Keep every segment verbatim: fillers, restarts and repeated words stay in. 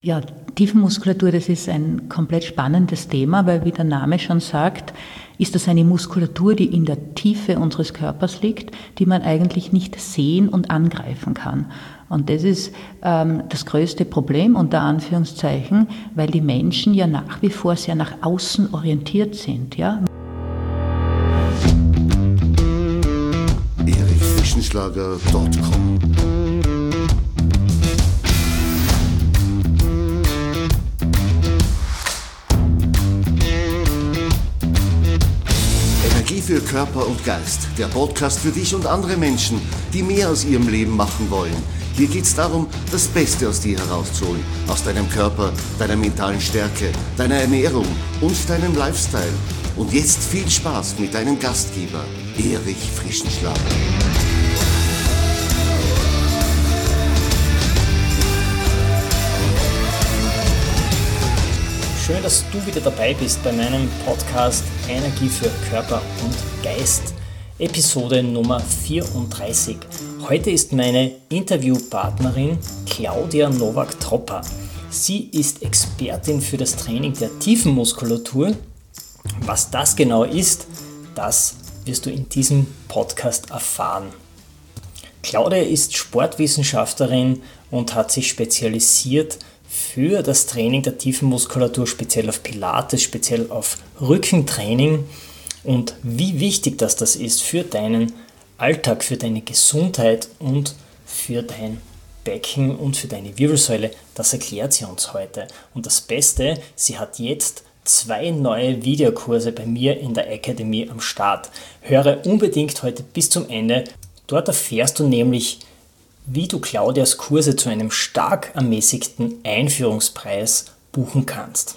Ja, Tiefenmuskulatur, das ist ein komplett spannendes Thema, weil wie der Name schon sagt, ist das eine Muskulatur, die in der Tiefe unseres Körpers liegt, die man eigentlich nicht sehen und angreifen kann. Und das ist ähm, das größte Problem unter Anführungszeichen, weil die Menschen ja nach wie vor sehr nach außen orientiert sind. Ja? erich frischenschlager punkt com Energie für Körper und Geist. Der Podcast für dich und andere Menschen, die mehr aus ihrem Leben machen wollen. Hier geht es darum, das Beste aus dir herauszuholen. Aus deinem Körper, deiner mentalen Stärke, deiner Ernährung und deinem Lifestyle. Und jetzt viel Spaß mit deinem Gastgeber, Erich Frischenschlager. Schön, dass du wieder dabei bist bei meinem Podcast Energie für Körper und Geist, Episode Nummer vierunddreißig. Heute ist meine Interviewpartnerin Claudia Nowak-Tropper. Sie ist Expertin für das Training der Tiefenmuskulatur. Was das genau ist, das wirst du in diesem Podcast erfahren. Claudia ist Sportwissenschaftlerin und hat sich spezialisiert für das Training der Tiefenmuskulatur, speziell auf Pilates, speziell auf Rückentraining. Und wie wichtig das, das ist für deinen Alltag, für deine Gesundheit und für dein Becken und für deine Wirbelsäule, das erklärt sie uns heute. Und das Beste, sie hat jetzt zwei neue Videokurse bei mir in der Akademie am Start. Höre unbedingt heute bis zum Ende. Dort erfährst du nämlich, wie du Claudias Kurse zu einem stark ermäßigten Einführungspreis buchen kannst.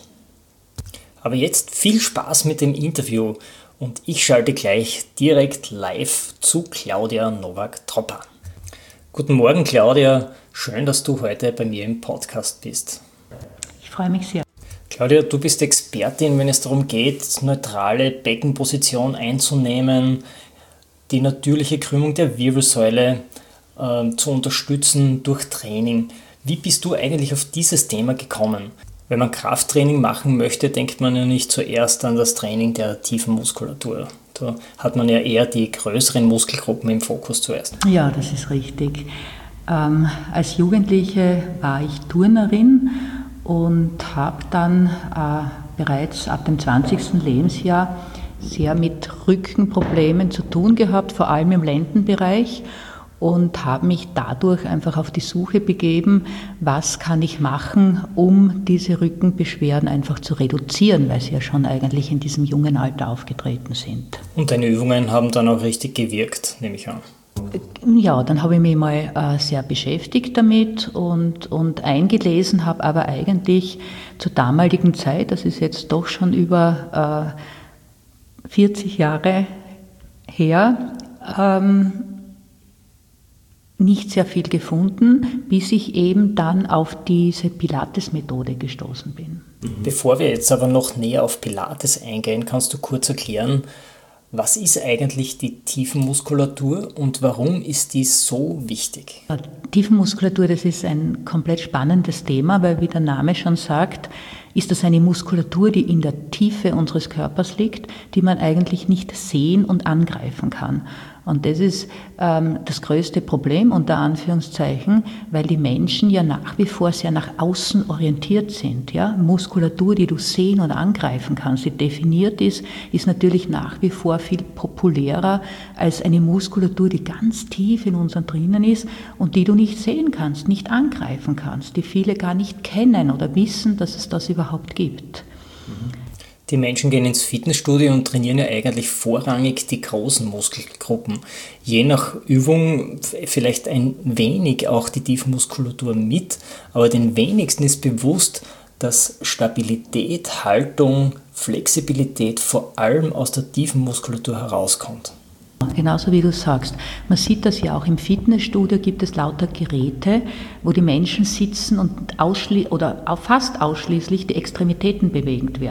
Aber jetzt viel Spaß mit dem Interview und ich schalte gleich direkt live zu Claudia Nowak-Tropper. Guten Morgen Claudia, schön, dass du heute bei mir im Podcast bist. Ich freue mich sehr. Claudia, du bist Expertin, wenn es darum geht, neutrale Beckenposition einzunehmen, die natürliche Krümmung der Wirbelsäule zu unterstützen durch Training. Wie bist du eigentlich auf dieses Thema gekommen? Wenn man Krafttraining machen möchte, denkt man ja nicht zuerst an das Training der tiefen Muskulatur. Da hat man ja eher die größeren Muskelgruppen im Fokus zuerst. Ja, das ist richtig. Ähm, als Jugendliche war ich Turnerin und habe dann äh, bereits ab dem zwanzigsten Lebensjahr sehr mit Rückenproblemen zu tun gehabt, vor allem im Lendenbereich. Und habe mich dadurch einfach auf die Suche begeben, was kann ich machen, um diese Rückenbeschwerden einfach zu reduzieren, weil sie ja schon eigentlich in diesem jungen Alter aufgetreten sind. Und deine Übungen haben dann auch richtig gewirkt, nehme ich an. Ja, dann habe ich mich mal äh, sehr beschäftigt damit und, und eingelesen, habe aber eigentlich zur damaligen Zeit, das ist jetzt doch schon über äh, vierzig Jahre her, ähm, nicht sehr viel gefunden, bis ich eben dann auf diese Pilates-Methode gestoßen bin. Bevor wir jetzt aber noch näher auf Pilates eingehen, kannst du kurz erklären, was ist eigentlich die Tiefenmuskulatur und warum ist die so wichtig? Ja, Tiefenmuskulatur, das ist ein komplett spannendes Thema, weil wie der Name schon sagt, ist das eine Muskulatur, die in der Tiefe unseres Körpers liegt, die man eigentlich nicht sehen und angreifen kann. Und das ist ähm, das größte Problem unter Anführungszeichen, weil die Menschen ja nach wie vor sehr nach außen orientiert sind. Ja? Muskulatur, die du sehen und angreifen kannst, die definiert ist, ist natürlich nach wie vor viel populärer als eine Muskulatur, die ganz tief in uns drinnen ist und die du nicht sehen kannst, nicht angreifen kannst, die viele gar nicht kennen oder wissen, dass es das überhaupt gibt. Die Menschen gehen ins Fitnessstudio und trainieren ja eigentlich vorrangig die großen Muskelgruppen. Je nach Übung vielleicht ein wenig auch die Tiefenmuskulatur mit, aber den wenigsten ist bewusst, dass Stabilität, Haltung, Flexibilität vor allem aus der Tiefenmuskulatur herauskommt. Genauso wie du sagst. Man sieht das ja auch im Fitnessstudio, gibt es lauter Geräte, wo die Menschen sitzen und ausschli- oder fast ausschließlich die Extremitäten bewegt werden.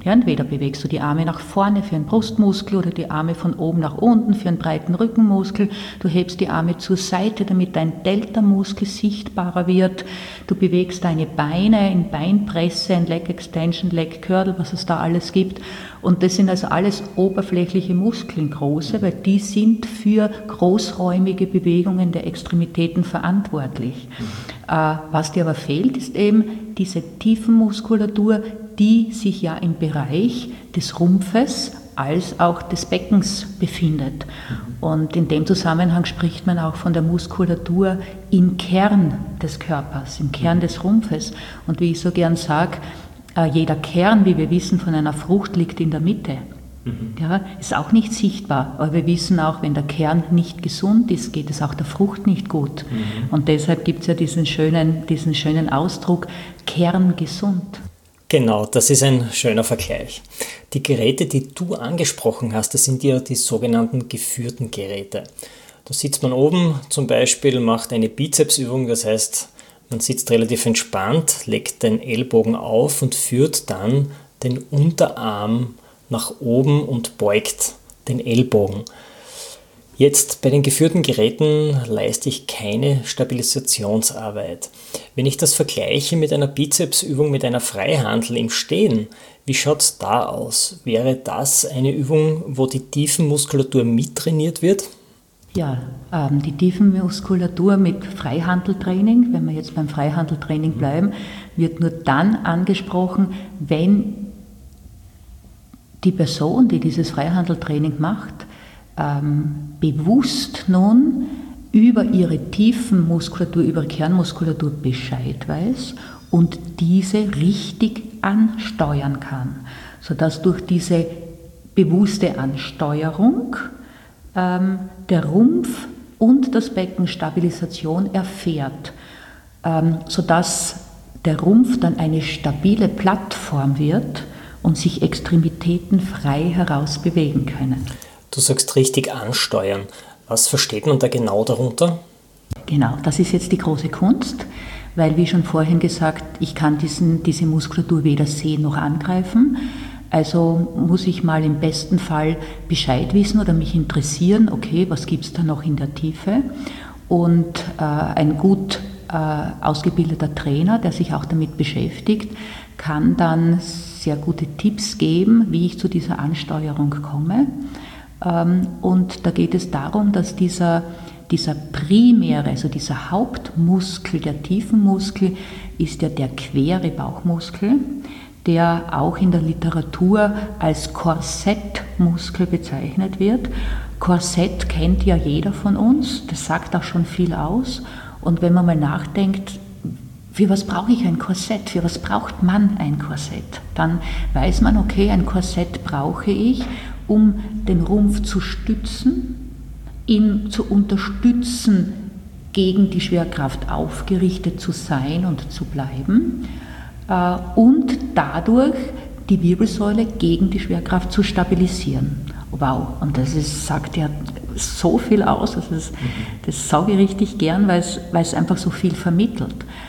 Ja, entweder bewegst du die Arme nach vorne für einen Brustmuskel oder die Arme von oben nach unten für einen breiten Rückenmuskel. Du hebst die Arme zur Seite, damit dein Delta-Muskel sichtbarer wird. Du bewegst deine Beine in Beinpresse, in Leg Extension, Leg Curl, was es da alles gibt. Und das sind also alles oberflächliche Muskeln, große, weil die sind für großräumige Bewegungen der Extremitäten verantwortlich. Mhm. Äh, was dir aber fehlt, ist eben diese Tiefenmuskulatur, die sich ja im Bereich des Rumpfes als auch des Beckens befindet. Und in dem Zusammenhang spricht man auch von der Muskulatur im Kern des Körpers, im Kern des Rumpfes. Und wie ich so gern sage, jeder Kern, wie wir wissen, von einer Frucht liegt in der Mitte. Ja, ist auch nicht sichtbar, aber wir wissen auch, wenn der Kern nicht gesund ist, geht es auch der Frucht nicht gut. Mhm. Und deshalb gibt es ja diesen schönen, diesen schönen Ausdruck, kerngesund. Genau, das ist ein schöner Vergleich. Die Geräte, die du angesprochen hast, das sind ja die sogenannten geführten Geräte. Da sitzt man oben zum Beispiel, macht eine Bizepsübung, das heißt, man sitzt relativ entspannt, legt den Ellbogen auf und führt dann den Unterarm nach oben und beugt den Ellbogen. Jetzt bei den geführten Geräten leiste ich keine Stabilisationsarbeit. Wenn ich das vergleiche mit einer Bizepsübung mit einer Freihandel im Stehen, wie schaut es da aus? Wäre das eine Übung, wo die Tiefenmuskulatur mittrainiert wird? Ja, ähm, die Tiefenmuskulatur mit Freihandeltraining, wenn wir jetzt beim Freihandeltraining bleiben, wird nur dann angesprochen, wenn die Person, die dieses Freihandeltraining macht, ähm, bewusst nun über ihre Tiefenmuskulatur, über ihre Kernmuskulatur Bescheid weiß und diese richtig ansteuern kann, sodass durch diese bewusste Ansteuerung ähm, der Rumpf und das Becken Stabilisation erfährt, ähm, sodass der Rumpf dann eine stabile Plattform wird und sich Extremitäten frei heraus bewegen können. Du sagst richtig ansteuern. Was versteht man da genau darunter? Genau, das ist jetzt die große Kunst, weil wie schon vorhin gesagt, ich kann diesen, diese Muskulatur weder sehen noch angreifen. Also muss ich mal im besten Fall Bescheid wissen oder mich interessieren, okay, was gibt es da noch in der Tiefe? Und äh, ein gut äh, ausgebildeter Trainer, der sich auch damit beschäftigt, kann dann sehr gute Tipps geben, wie ich zu dieser Ansteuerung komme. Und da geht es darum, dass dieser, dieser primäre, also dieser Hauptmuskel, der Tiefenmuskel, ist ja der quere Bauchmuskel, der auch in der Literatur als Korsettmuskel bezeichnet wird. Korsett kennt ja jeder von uns, das sagt auch schon viel aus. Und wenn man mal nachdenkt, für was brauche ich ein Korsett? Für was braucht man ein Korsett? Dann weiß man, okay, ein Korsett brauche ich, um den Rumpf zu stützen, ihn zu unterstützen, gegen die Schwerkraft aufgerichtet zu sein und zu bleiben und dadurch die Wirbelsäule gegen die Schwerkraft zu stabilisieren. Wow, und das ist, sagt ja so viel aus, das, ist, das sage ich richtig gern, weil es, weil es einfach so viel vermittelt.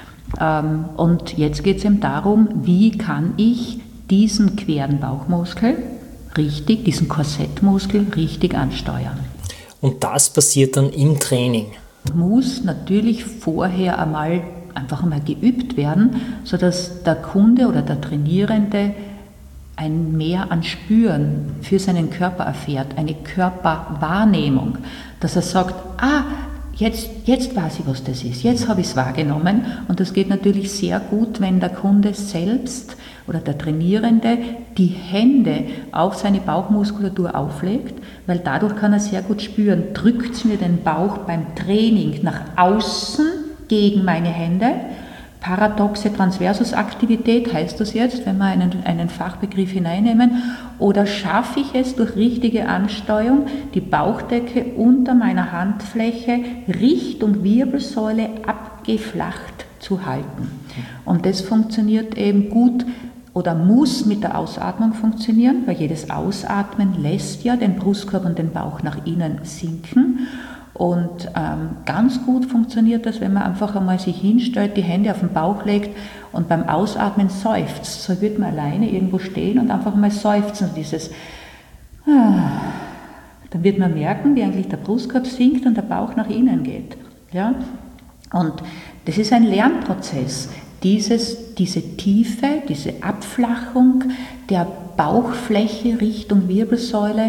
Und jetzt geht es eben darum, wie kann ich diesen queren Bauchmuskel richtig, diesen Korsettmuskel richtig ansteuern. Und das passiert dann im Training? Muss natürlich vorher einmal einfach einmal geübt werden, sodass der Kunde oder der Trainierende ein Mehr an Spüren für seinen Körper erfährt, eine Körperwahrnehmung, dass er sagt, ah, Jetzt, jetzt weiß ich, was das ist, jetzt habe ich es wahrgenommen und das geht natürlich sehr gut, wenn der Kunde selbst oder der Trainierende die Hände auf seine Bauchmuskulatur auflegt, weil dadurch kann er sehr gut spüren, drückt es mir den Bauch beim Training nach außen gegen meine Hände. Paradoxe Transversusaktivität heißt das jetzt, wenn wir einen, einen Fachbegriff hineinnehmen, oder schaffe ich es durch richtige Ansteuerung, die Bauchdecke unter meiner Handfläche Richtung Wirbelsäule abgeflacht zu halten. Und das funktioniert eben gut oder muss mit der Ausatmung funktionieren, weil jedes Ausatmen lässt ja den Brustkorb und den Bauch nach innen sinken. Und ähm, ganz gut funktioniert das, wenn man einfach einmal sich hinstellt, die Hände auf den Bauch legt und beim Ausatmen seufzt. So wird man alleine irgendwo stehen und einfach mal seufzen. Dieses, ah, dann wird man merken, wie eigentlich der Brustkorb sinkt und der Bauch nach innen geht. Ja? Und das ist ein Lernprozess. Dieses, diese Tiefe, diese Abflachung der Bauchfläche Richtung Wirbelsäule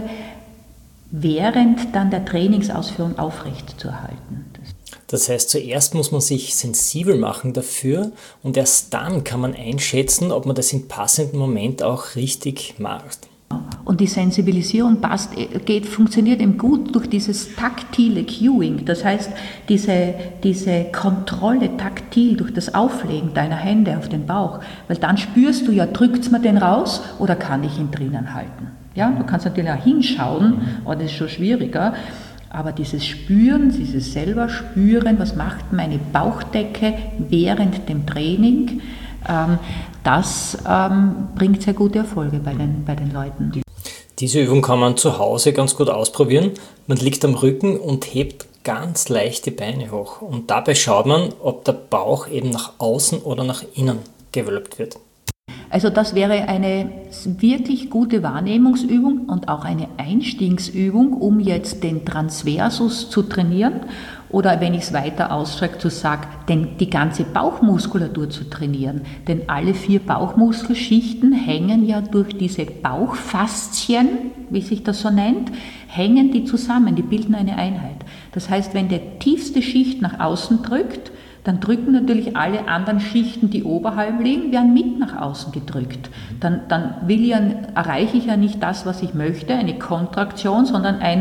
während dann der Trainingsausführung aufrecht zu erhalten. Das heißt, zuerst muss man sich sensibel machen dafür und erst dann kann man einschätzen, ob man das im passenden Moment auch richtig macht. Und die Sensibilisierung passt, geht, funktioniert eben gut durch dieses taktile Cueing, das heißt diese, diese Kontrolle taktil durch das Auflegen deiner Hände auf den Bauch, weil dann spürst du ja, drückt es mir den raus oder kann ich ihn drinnen halten. Ja, du kannst natürlich auch hinschauen, aber das ist schon schwieriger. Aber dieses Spüren, dieses selber Spüren, was macht meine Bauchdecke während dem Training, ähm, das ähm, bringt sehr gute Erfolge bei den, bei den Leuten. Diese Übung kann man zu Hause ganz gut ausprobieren. Man liegt am Rücken und hebt ganz leicht die Beine hoch. Und dabei schaut man, ob der Bauch eben nach außen oder nach innen gewölbt wird. Also das wäre eine wirklich gute Wahrnehmungsübung und auch eine Einstiegsübung, um jetzt den Transversus zu trainieren oder, wenn ich es weiter ausstrecke, zu sagen, den, die ganze Bauchmuskulatur zu trainieren. Denn alle vier Bauchmuskelschichten hängen ja durch diese Bauchfaszien, wie sich das so nennt, hängen die zusammen, die bilden eine Einheit. Das heißt, wenn die tiefste Schicht nach außen drückt, dann drücken natürlich alle anderen Schichten, die oberhalb liegen, werden mit nach außen gedrückt. Dann, dann will ich ja, erreiche ich ja nicht das, was ich möchte, eine Kontraktion, sondern ein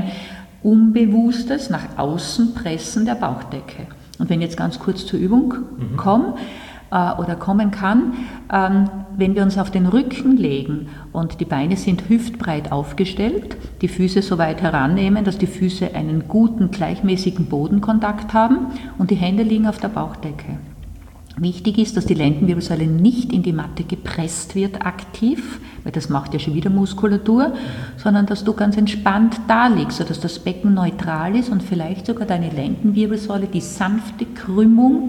unbewusstes nach außen Pressen der Bauchdecke. Und wenn ich jetzt ganz kurz zur Übung mhm. komme äh, oder kommen kann, ähm, wenn wir uns auf den Rücken legen und die Beine sind hüftbreit aufgestellt, die Füße so weit herannehmen, dass die Füße einen guten, gleichmäßigen Bodenkontakt haben und die Hände liegen auf der Bauchdecke. Wichtig ist, dass die Lendenwirbelsäule nicht in die Matte gepresst wird aktiv, weil das macht ja schon wieder Muskulatur, sondern dass du ganz entspannt da liegst, sodass das Becken neutral ist und vielleicht sogar deine Lendenwirbelsäule die sanfte Krümmung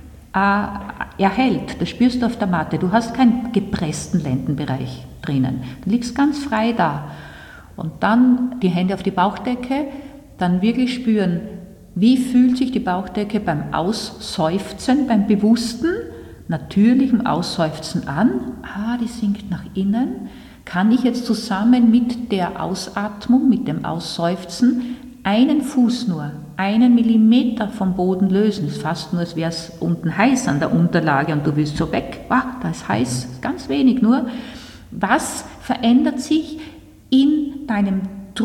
äh, erhält. Das spürst du auf der Matte. Du hast keinen gepressten Lendenbereich drinnen. Du liegst ganz frei da. Und dann die Hände auf die Bauchdecke, dann wirklich spüren, wie fühlt sich die Bauchdecke beim Ausseufzen, beim bewussten, natürlichen Ausseufzen an? Ah, die sinkt nach innen. Kann ich jetzt zusammen mit der Ausatmung, mit dem Ausseufzen, einen Fuß nur, einen Millimeter vom Boden lösen? Es ist fast nur, als wäre es unten heiß an der Unterlage und du willst so weg. Ah, da ist heiß, ganz wenig nur. Was verändert sich in deinem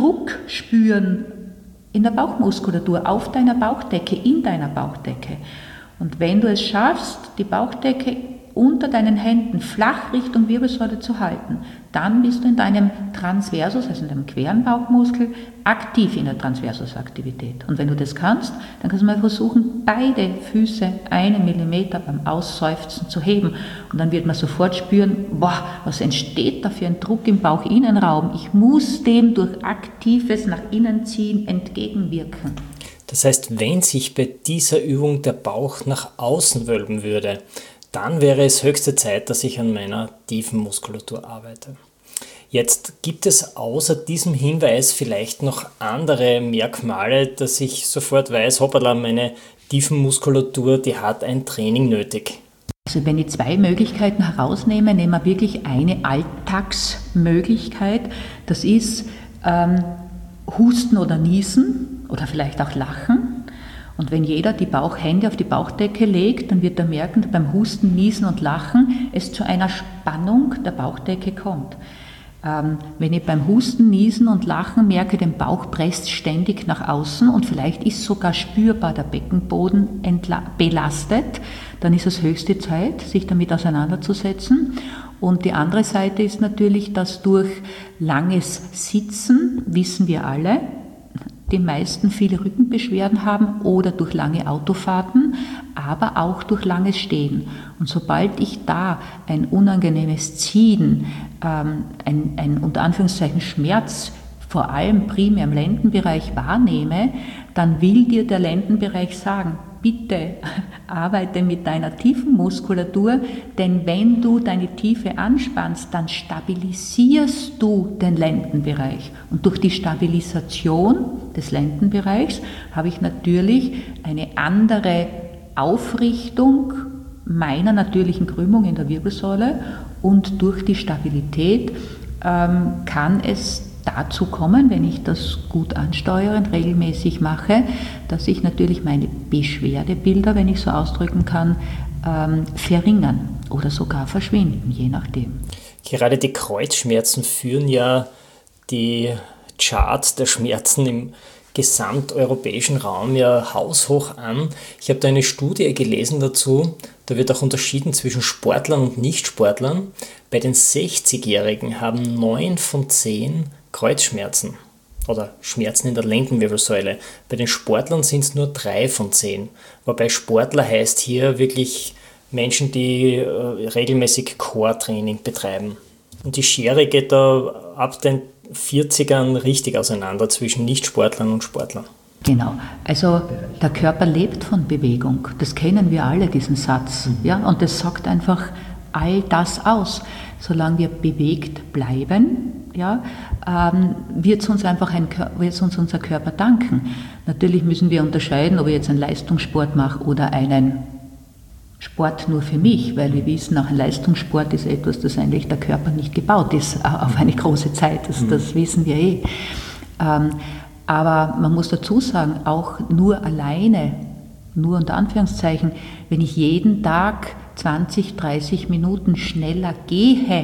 Druckspüren in der Bauchmuskulatur, auf deiner Bauchdecke, in deiner Bauchdecke? Und wenn du es schaffst, die Bauchdecke unter deinen Händen flach Richtung Wirbelsäule zu halten, dann bist du in deinem Transversus, also in deinem queren Bauchmuskel, aktiv in der Transversusaktivität. Und wenn du das kannst, dann kannst du mal versuchen, beide Füße einen Millimeter beim Ausseufzen zu heben. Und dann wird man sofort spüren, boah, was entsteht da für ein Druck im Bauchinnenraum? Ich muss dem durch aktives nach innen ziehen entgegenwirken. Das heißt, wenn sich bei dieser Übung der Bauch nach außen wölben würde, dann wäre es höchste Zeit, dass ich an meiner tiefen Muskulatur arbeite. Jetzt gibt es außer diesem Hinweis vielleicht noch andere Merkmale, dass ich sofort weiß, hoppala, meine tiefen Muskulatur, die hat ein Training nötig. Also wenn ich zwei Möglichkeiten herausnehme, nehmen wir wirklich eine Alltagsmöglichkeit. Das ist ähm, Husten oder Niesen oder vielleicht auch Lachen. Und wenn jeder die Bauchhände auf die Bauchdecke legt, dann wird er merken, dass beim Husten, Niesen und Lachen es zu einer Spannung der Bauchdecke kommt. Ähm, wenn ich beim Husten, Niesen und Lachen merke, den Bauch presst ständig nach außen und vielleicht ist sogar spürbar der Beckenboden entla- belastet, dann ist es höchste Zeit, sich damit auseinanderzusetzen. Und die andere Seite ist natürlich, dass durch langes Sitzen, wissen wir alle, die meisten viele Rückenbeschwerden haben oder durch lange Autofahrten, aber auch durch langes Stehen. Und sobald ich da ein unangenehmes Ziehen, ähm, ein, ein unter Anführungszeichen Schmerz, vor allem primär im Lendenbereich wahrnehme, dann will dir der Lendenbereich sagen, bitte arbeite mit deiner tiefen Muskulatur, denn wenn du deine Tiefe anspannst, dann stabilisierst du den Lendenbereich. Und durch die Stabilisation des Lendenbereichs habe ich natürlich eine andere Aufrichtung meiner natürlichen Krümmung in der Wirbelsäule und durch die Stabilität ähm, kann es dazu kommen, wenn ich das gut ansteuere und regelmäßig mache, dass ich natürlich meine Beschwerdebilder, wenn ich so ausdrücken kann, ähm, verringern oder sogar verschwinden, je nachdem. Gerade die Kreuzschmerzen führen ja die Charts der Schmerzen im gesamteuropäischen Raum ja haushoch an. Ich habe da eine Studie gelesen dazu, da wird auch unterschieden zwischen Sportlern und Nichtsportlern. Bei den sechzigjährigen haben neun von zehn Kreuzschmerzen oder Schmerzen in der Lendenwirbelsäule. Bei den Sportlern sind es nur drei von zehn. Wobei Sportler heißt hier wirklich Menschen, die äh, regelmäßig Core-Training betreiben. Und die Schere geht da ab den vierzigern richtig auseinander zwischen Nichtsportlern und Sportlern. Genau, also der Körper lebt von Bewegung. Das kennen wir alle, diesen Satz. Ja? Und das sagt einfach all das aus. Solange wir bewegt bleiben, ja, ähm, wird es uns einfach ein, wird uns unser Körper danken. Natürlich müssen wir unterscheiden, ob ich jetzt einen Leistungssport mache oder einen Sport nur für mich, weil wir wissen, auch ein Leistungssport ist etwas, das eigentlich der Körper nicht gebaut ist auf eine große Zeit. Das, das wissen wir eh. Ähm, aber man muss dazu sagen, auch nur alleine, nur unter Anführungszeichen, wenn ich jeden Tag zwanzig, dreißig Minuten schneller gehe,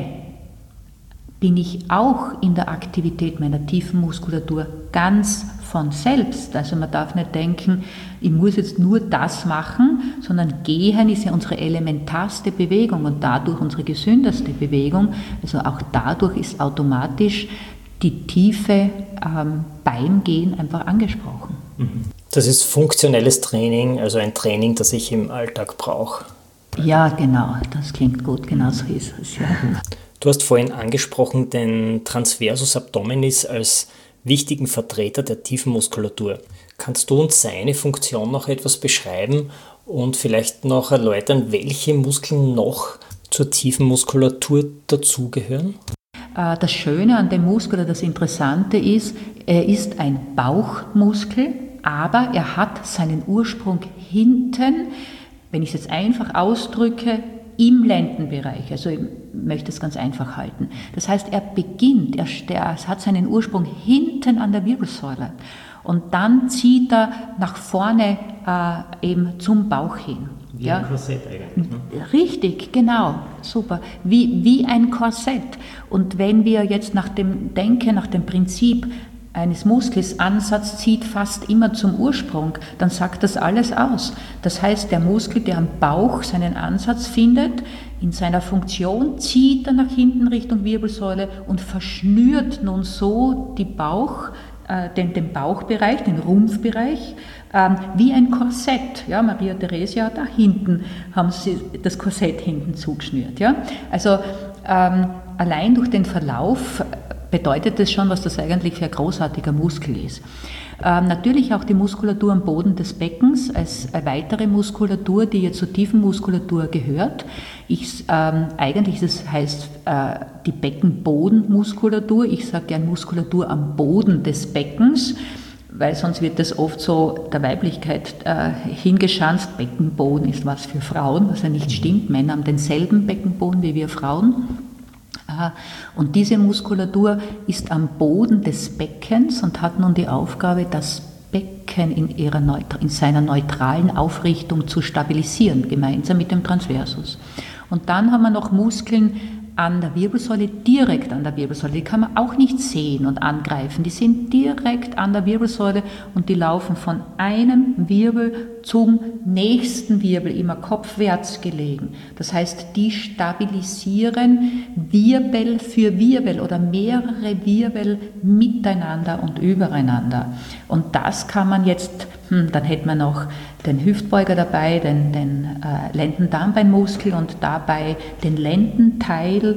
bin ich auch in der Aktivität meiner tiefen Muskulatur ganz von selbst. Also man darf nicht denken, ich muss jetzt nur das machen, sondern Gehen ist ja unsere elementarste Bewegung und dadurch unsere gesündeste Bewegung. Also auch dadurch ist automatisch die Tiefe ähm, beim Gehen einfach angesprochen. Das ist funktionelles Training, also ein Training, das ich im Alltag brauche. Ja, genau, das klingt gut, genau so ist es. Ja. Du hast vorhin angesprochen den Transversus Abdominis als wichtigen Vertreter der tiefen Muskulatur. Kannst du uns seine Funktion noch etwas beschreiben und vielleicht noch erläutern, welche Muskeln noch zur tiefen Muskulatur dazugehören? Das Schöne an dem Muskel, das Interessante ist, er ist ein Bauchmuskel, aber er hat seinen Ursprung hinten, wenn ich es jetzt einfach ausdrücke, im Lendenbereich. Also ich möchte es ganz einfach halten. Das heißt, er beginnt, er, er hat seinen Ursprung hinten an der Wirbelsäule und dann zieht er nach vorne äh, eben zum Bauch hin. Wie ja? ein Korsett eigentlich. Ne? Richtig, genau, super. Wie, wie ein Korsett. Und wenn wir jetzt nach dem Denken, nach dem Prinzip eines Muskels Ansatz zieht fast immer zum Ursprung, dann sagt das alles aus. Das heißt, der Muskel, der am Bauch seinen Ansatz findet, in seiner Funktion zieht er nach hinten Richtung Wirbelsäule und verschnürt nun so die Bauch, äh, den, den Bauchbereich, den Rumpfbereich, ähm, wie ein Korsett. Ja, Maria Theresia, da hinten haben sie das Korsett hinten zugeschnürt. Ja? Also ähm, allein durch den Verlauf bedeutet das schon, was das eigentlich für ein großartiger Muskel ist. Ähm, natürlich auch die Muskulatur am Boden des Beckens als eine weitere Muskulatur, die jetzt zur tiefen Muskulatur gehört. Ich, ähm, eigentlich das heißt äh, die Beckenbodenmuskulatur. Ich sage gern Muskulatur am Boden des Beckens, weil sonst wird das oft so der Weiblichkeit äh, hingeschanzt. Beckenboden ist was für Frauen, was ja nicht stimmt. Männer haben denselben Beckenboden wie wir Frauen. Und diese Muskulatur ist am Boden des Beckens und hat nun die Aufgabe, das Becken in, ihrer, in seiner neutralen Aufrichtung zu stabilisieren, gemeinsam mit dem Transversus. Und dann haben wir noch Muskeln an der Wirbelsäule, direkt an der Wirbelsäule. Die kann man auch nicht sehen und angreifen. Die sind direkt an der Wirbelsäule und die laufen von einem Wirbel zum nächsten Wirbel, immer kopfwärts gelegen. Das heißt, die stabilisieren Wirbel für Wirbel oder mehrere Wirbel miteinander und übereinander. Und das kann man jetzt, hm, dann hätten wir noch den Hüftbeuger dabei, den, den äh, Lendendarmbeinmuskel und dabei den Lendenteil,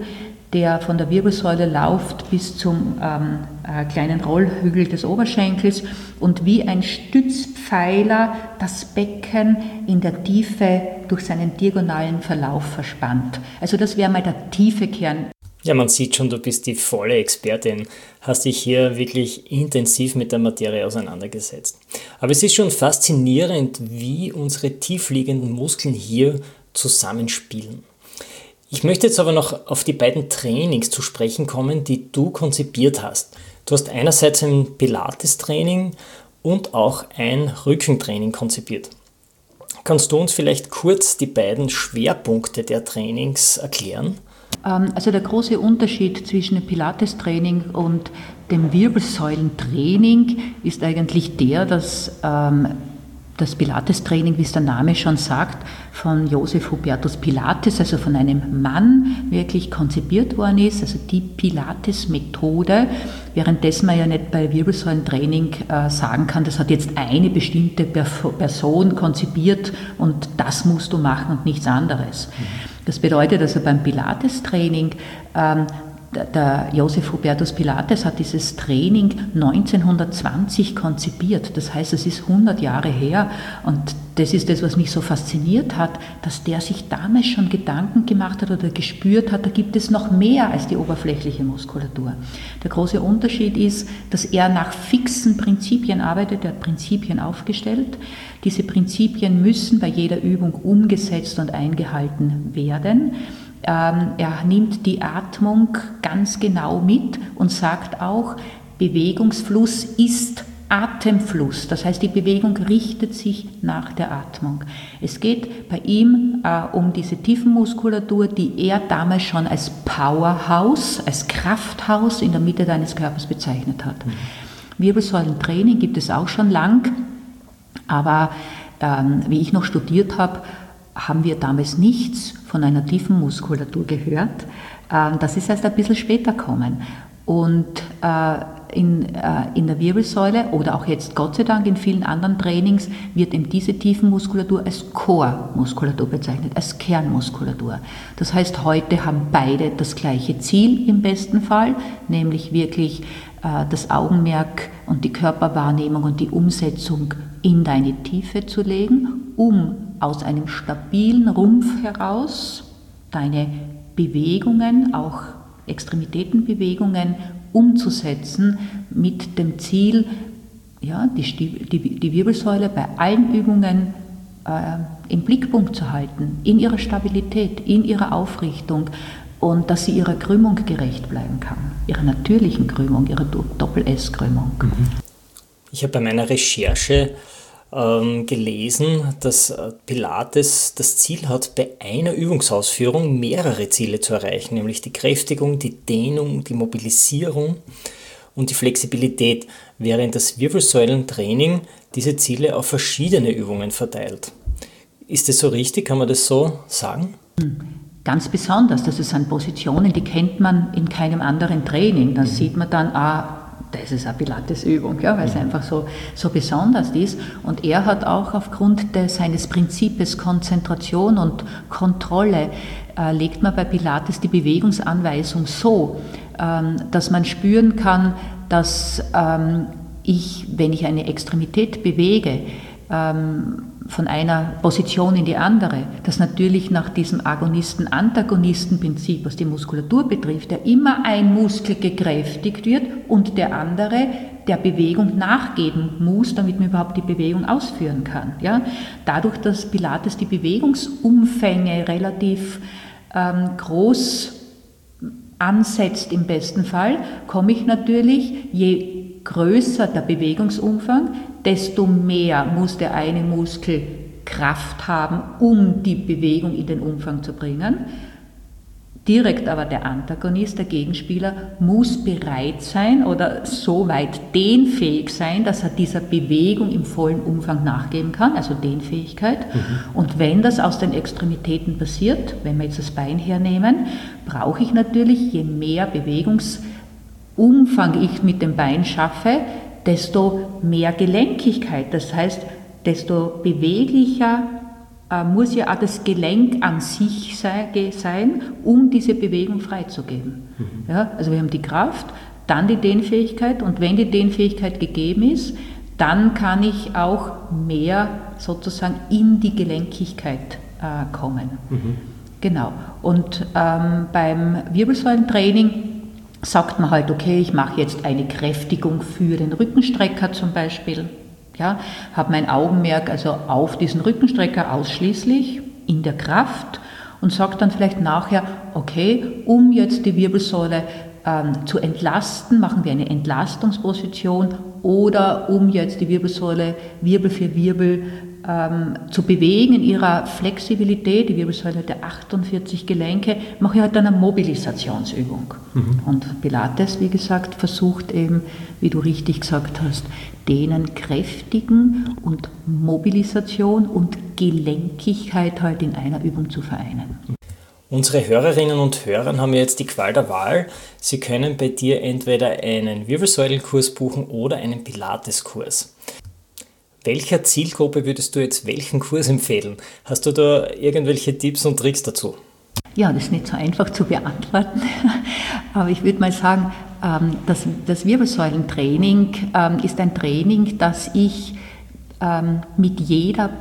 der von der Wirbelsäule läuft bis zum ähm, äh, kleinen Rollhügel des Oberschenkels und wie ein Stützpfeiler das Becken in der Tiefe durch seinen diagonalen Verlauf verspannt. Also das wäre mal der tiefe Kern. Ja, man sieht schon, du bist die volle Expertin, hast dich hier wirklich intensiv mit der Materie auseinandergesetzt. Aber es ist schon faszinierend, wie unsere tiefliegenden Muskeln hier zusammenspielen. Ich möchte jetzt aber noch auf die beiden Trainings zu sprechen kommen, die du konzipiert hast. Du hast einerseits ein Pilates-Training und auch ein Rückentraining konzipiert. Kannst du uns vielleicht kurz die beiden Schwerpunkte der Trainings erklären? Also der große Unterschied zwischen dem Pilates-Training und dem Wirbelsäulentraining ist eigentlich der, dass ähm, das Pilates-Training, wie es der Name schon sagt, von Joseph Hubertus Pilates, also von einem Mann, wirklich konzipiert worden ist, also die Pilates-Methode, währenddessen man ja nicht bei Wirbelsäulentraining äh, sagen kann, das hat jetzt eine bestimmte Person konzipiert und das musst du machen und nichts anderes. Das bedeutet also beim Pilates-Training, ähm, der Joseph Hubertus Pilates hat dieses Training neunzehnhundertzwanzig konzipiert. Das heißt, es ist hundert Jahre her und das ist das, was mich so fasziniert hat, dass der sich damals schon Gedanken gemacht hat oder gespürt hat, da gibt es noch mehr als die oberflächliche Muskulatur. Der große Unterschied ist, dass er nach fixen Prinzipien arbeitet, er hat Prinzipien aufgestellt. Diese Prinzipien müssen bei jeder Übung umgesetzt und eingehalten werden. Er nimmt die Atmung ganz genau mit und sagt auch, Bewegungsfluss ist Atemfluss. Das heißt, die Bewegung richtet sich nach der Atmung. Es geht bei ihm äh, um diese Tiefenmuskulatur, die er damals schon als Powerhouse, als Krafthaus in der Mitte deines Körpers bezeichnet hat. Mhm. Wirbelsäulentraining gibt es auch schon lang, aber ähm, wie ich noch studiert habe, haben wir damals nichts von einer tiefen Muskulatur gehört. Das ist erst ein bisschen später gekommen. Und in, in der Wirbelsäule oder auch jetzt Gott sei Dank in vielen anderen Trainings wird eben diese Tiefenmuskulatur als Core-Muskulatur bezeichnet, als Kernmuskulatur. Das heißt, heute haben beide das gleiche Ziel im besten Fall, nämlich wirklich das Augenmerk und die Körperwahrnehmung und die Umsetzung in deine Tiefe zu legen, um aus einem stabilen Rumpf heraus deine Bewegungen, auch Extremitätenbewegungen umzusetzen mit dem Ziel, ja, die, die, die Wirbelsäule bei allen Übungen äh, im Blickpunkt zu halten, in ihrer Stabilität, in ihrer Aufrichtung und dass sie ihrer Krümmung gerecht bleiben kann, ihrer natürlichen Krümmung, ihrer Doppel-S-Krümmung. Ich habe bei meiner Recherche gelesen, dass Pilates das Ziel hat, bei einer Übungsausführung mehrere Ziele zu erreichen, nämlich die Kräftigung, die Dehnung, die Mobilisierung und die Flexibilität, während das Wirbelsäulentraining diese Ziele auf verschiedene Übungen verteilt. Ist das so richtig? Kann man das so sagen? Ganz besonders, das sind Positionen, die kennt man in keinem anderen Training. Da mhm. sieht man dann, ah, das ist eine Pilates-Übung, ja, weil es einfach so, so besonders ist. Und er hat auch aufgrund des, seines Prinzips Konzentration und Kontrolle, äh, legt man bei Pilates die Bewegungsanweisung so, ähm, dass man spüren kann, dass ähm, ich, wenn ich eine Extremität bewege, ähm, von einer Position in die andere, dass natürlich nach diesem Agonisten-Antagonisten-Prinzip, was die Muskulatur betrifft, ja immer ein Muskel gekräftigt wird und der andere der Bewegung nachgeben muss, damit man überhaupt die Bewegung ausführen kann. Ja? Dadurch, dass Pilates die Bewegungsumfänge relativ ähm, groß ansetzt im besten Fall, komme ich natürlich, je größer der Bewegungsumfang, desto mehr muss der eine Muskel Kraft haben, um die Bewegung in den Umfang zu bringen. Direkt aber der Antagonist, der Gegenspieler, muss bereit sein oder so weit dehnfähig sein, dass er dieser Bewegung im vollen Umfang nachgeben kann, also Dehnfähigkeit. Mhm. Und wenn das aus den Extremitäten passiert, wenn wir jetzt das Bein hernehmen, brauche ich natürlich, je mehr Bewegungsumfang ich mit dem Bein schaffe, desto mehr Gelenkigkeit. Das heißt, desto beweglicher äh, muss ja auch das Gelenk an sich sei, sein, um diese Bewegung freizugeben. Mhm. Ja, also wir haben die Kraft, dann die Dehnfähigkeit und wenn die Dehnfähigkeit gegeben ist, dann kann ich auch mehr sozusagen in die Gelenkigkeit äh, kommen. Mhm. Genau. Und ähm, beim Wirbelsäulentraining sagt man halt, okay, ich mache jetzt eine Kräftigung für den Rückenstrecker zum Beispiel. Ja, habe mein Augenmerk also auf diesen Rückenstrecker ausschließlich in der Kraft und sage dann vielleicht nachher, okay, um jetzt die Wirbelsäule ähm, zu entlasten, machen wir eine Entlastungsposition oder um jetzt die Wirbelsäule Wirbel für Wirbel ähm, zu bewegen in ihrer Flexibilität, die Wirbelsäule der achtundvierzig Gelenke, mache ich halt dann eine Mobilisationsübung. Mhm. Und Pilates, wie gesagt, versucht eben, wie du richtig gesagt hast, Dehnen, Kräftigen und Mobilisation und Gelenkigkeit halt in einer Übung zu vereinen. Unsere Hörerinnen und Hörer haben jetzt die Qual der Wahl. Sie können bei dir entweder einen Wirbelsäulenkurs buchen oder einen Pilateskurs. Welcher Zielgruppe würdest du jetzt welchen Kurs empfehlen? Hast du da irgendwelche Tipps und Tricks dazu? Ja, das ist nicht so einfach zu beantworten, aber ich würde mal sagen, das, das Wirbelsäulentraining ist ein Training, das ich mit jeder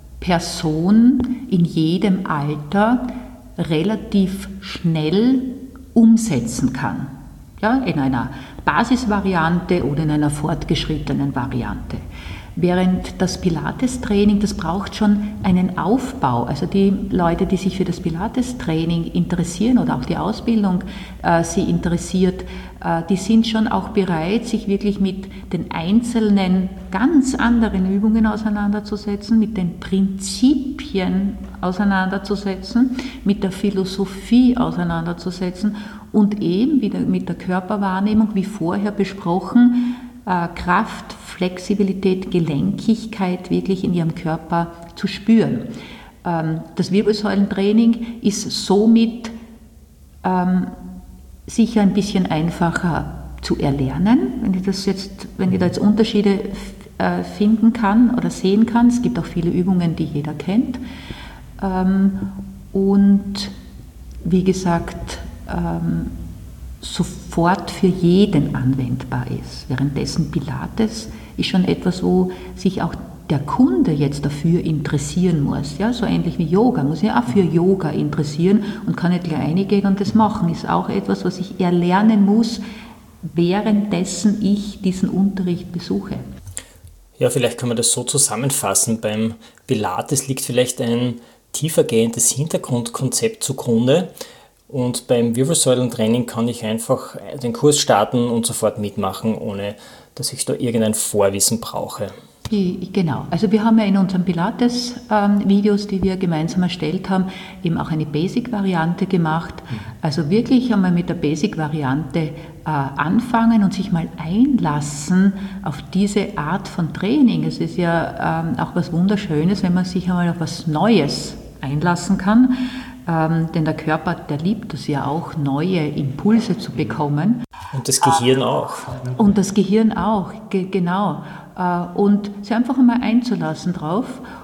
Person in jedem Alter relativ schnell umsetzen kann. Ja, in einer Basisvariante oder in einer fortgeschrittenen Variante. Während das Pilates-Training, das braucht schon einen Aufbau. Also die Leute, die sich für das Pilates-Training interessieren oder auch die Ausbildung äh, sie interessiert, äh, die sind schon auch bereit, sich wirklich mit den einzelnen ganz anderen Übungen auseinanderzusetzen, mit den Prinzipien auseinanderzusetzen, mit der Philosophie auseinanderzusetzen und eben wieder mit der Körperwahrnehmung, wie vorher besprochen, Kraft, Flexibilität, Gelenkigkeit wirklich in ihrem Körper zu spüren. Das Wirbelsäulentraining ist somit ähm, sicher ein bisschen einfacher zu erlernen, wenn ich, das jetzt, wenn ich da jetzt Unterschiede äh, finden kann oder sehen kann. Es gibt auch viele Übungen, die jeder kennt. Ähm, und wie gesagt, ähm, sofort für jeden anwendbar ist. Währenddessen Pilates ist schon etwas, wo sich auch der Kunde jetzt dafür interessieren muss. Ja, so ähnlich wie Yoga, muss ich auch für Yoga interessieren und kann nicht gleich reingehen und das machen. Ist auch etwas, was ich erlernen muss, währenddessen ich diesen Unterricht besuche. Ja, vielleicht kann man das so zusammenfassen. Beim Pilates liegt vielleicht ein tiefergehendes Hintergrundkonzept zugrunde. Und beim Wirbelsäulentraining kann ich einfach den Kurs starten und sofort mitmachen, ohne dass ich da irgendein Vorwissen brauche. Genau, also wir haben ja in unseren Pilates-Videos, die wir gemeinsam erstellt haben, eben auch eine Basic-Variante gemacht. Also wirklich einmal mit der Basic-Variante äh, anfangen und sich mal einlassen auf diese Art von Training. Es ist ja ähm, auch was Wunderschönes, wenn man sich einmal auf was Neues einlassen kann. Ähm, denn der Körper, der liebt es ja auch, neue Impulse zu bekommen. Und das Gehirn auch. Und das Gehirn auch, ge- genau. Äh, und sich einfach einmal einzulassen drauf.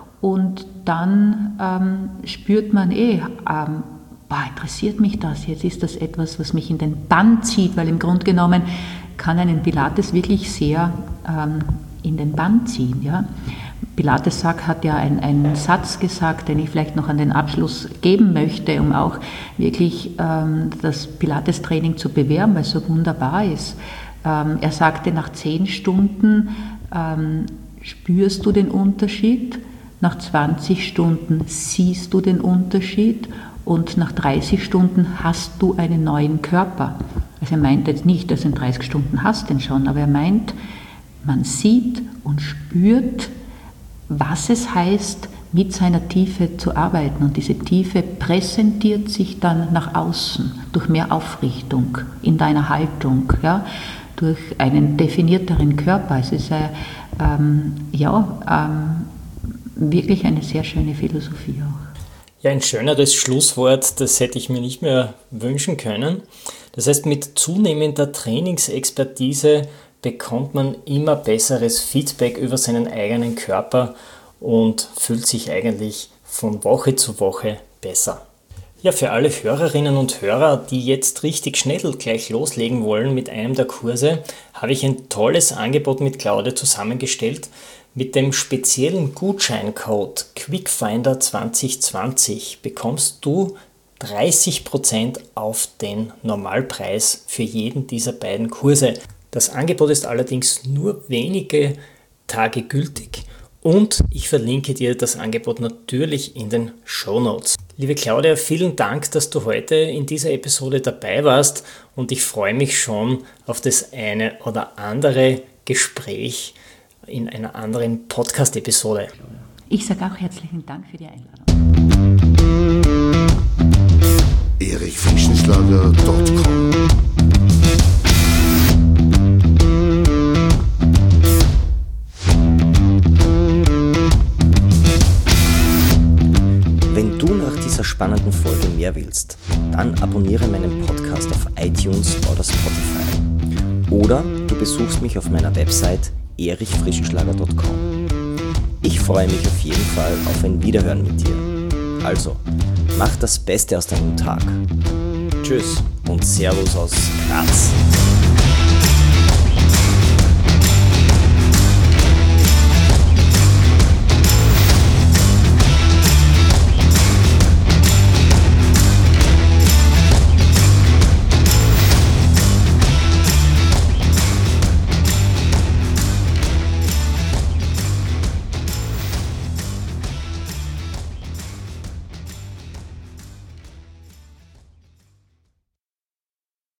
Und dann ähm, spürt man eh, ähm, boah, interessiert mich das jetzt? Ist das etwas, was mich in den Bann zieht? Weil im Grunde genommen kann einen Pilates wirklich sehr ähm, in den Bann ziehen, ja. Pilates sagt, hat ja einen, einen Satz gesagt, den ich vielleicht noch an den Abschluss geben möchte, um auch wirklich ähm, das Pilates-Training zu bewerben, weil es so wunderbar ist. Ähm, er sagte, nach zehn Stunden ähm, spürst du den Unterschied, nach zwanzig Stunden siehst du den Unterschied und nach dreißig Stunden hast du einen neuen Körper. Also er meint jetzt nicht, dass du in dreißig Stunden hast den schon, aber er meint, man sieht und spürt, was es heißt, mit seiner Tiefe zu arbeiten. Und diese Tiefe präsentiert sich dann nach außen durch mehr Aufrichtung in deiner Haltung, ja, durch einen definierteren Körper. Es ist äh, ähm, ja, ähm, wirklich eine sehr schöne Philosophie auch. Ja, ein schöneres Schlusswort, das hätte ich mir nicht mehr wünschen können. Das heißt, mit zunehmender Trainingsexpertise bekommt man immer besseres Feedback über seinen eigenen Körper und fühlt sich eigentlich von Woche zu Woche besser. Ja, für alle Hörerinnen und Hörer, die jetzt richtig schnell gleich loslegen wollen mit einem der Kurse, habe ich ein tolles Angebot mit Claudia zusammengestellt. Mit dem speziellen Gutscheincode QuickFinder zwanzig zwanzig bekommst du dreißig Prozent auf den Normalpreis für jeden dieser beiden Kurse. Das Angebot ist allerdings nur wenige Tage gültig und ich verlinke dir das Angebot natürlich in den Shownotes. Liebe Claudia, vielen Dank, dass du heute in dieser Episode dabei warst und ich freue mich schon auf das eine oder andere Gespräch in einer anderen Podcast-Episode. Ich sage auch herzlichen Dank für die Einladung. erich frischenschlager punkt com Wenn du nach dieser spannenden Folge mehr willst, dann abonniere meinen Podcast auf iTunes oder Spotify. Oder du besuchst mich auf meiner Website erich frischenschlager punkt com. Ich freue mich auf jeden Fall auf ein Wiederhören mit dir. Also, mach das Beste aus deinem Tag. Tschüss und Servus aus Graz.